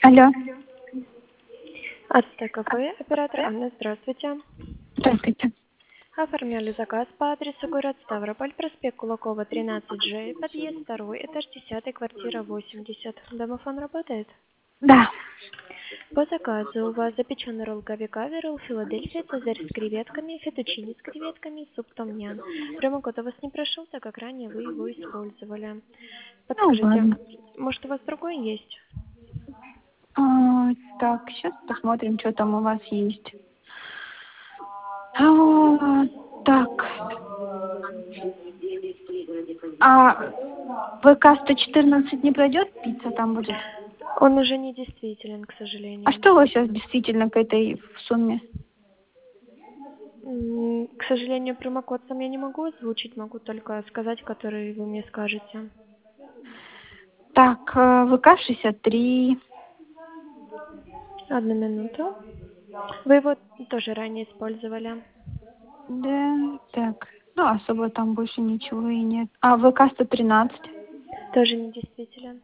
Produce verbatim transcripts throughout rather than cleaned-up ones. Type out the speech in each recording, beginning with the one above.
Алло. АЦТКП, оператор Анна, здравствуйте. Здравствуйте. Оформляли заказ по адресу город Ставрополь, проспект Кулакова, тринадцать Ж, подъезд второй, этаж десятый, квартира восемьдесят. Домофон работает? Да. По заказу у вас запеченный ролл гави-кави, Филадельфия, цезарь с креветками, фетучини с креветками, суп том-ям. Промокод у вас не прошел, так как ранее вы его использовали. Ну Подскажите, ладно. может у вас другой есть? А, так, сейчас посмотрим, что там у вас есть. А, так. А ВК сто четырнадцать не пройдет? Пицца там будет. Он уже не действителен, к А сожалению. что у вас сейчас действительно к этой сумме? М, К сожалению, промокод сам я не могу озвучить, могу только сказать, который вы мне скажете. Так, э, ВК шестьдесят три. Одну минуту. Вы его тоже ранее использовали. Да, так. Ну, особо там больше ничего и нет. А ВК сто тринадцать. Тоже не действителен.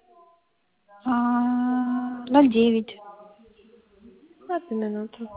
А, ноль девять. Одну минуту.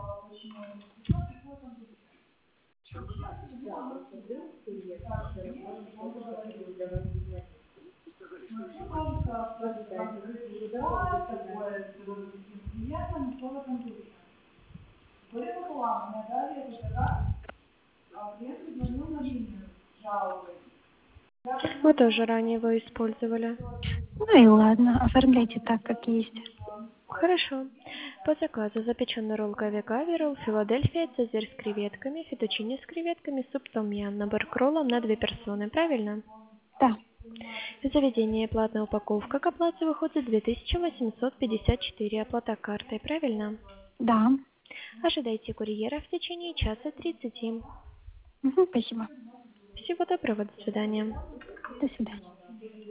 Вы тоже ранее его использовали. Ну и ладно, оформляйте так, как есть. Хорошо. По заказу запеченный ролл гави-гави, ролл Филадельфия, цезарь с креветками, фетучини с креветками, суп том-ям, набор к роллам на две персоны, правильно? Да. Заведение платная упаковка к оплате выходит две тысячи восемьсот пятьдесят четыре, оплата картой, правильно? Да. Ожидайте курьера в течение часа тридцати. Мгм, спасибо. Всего доброго, до свидания. До свидания.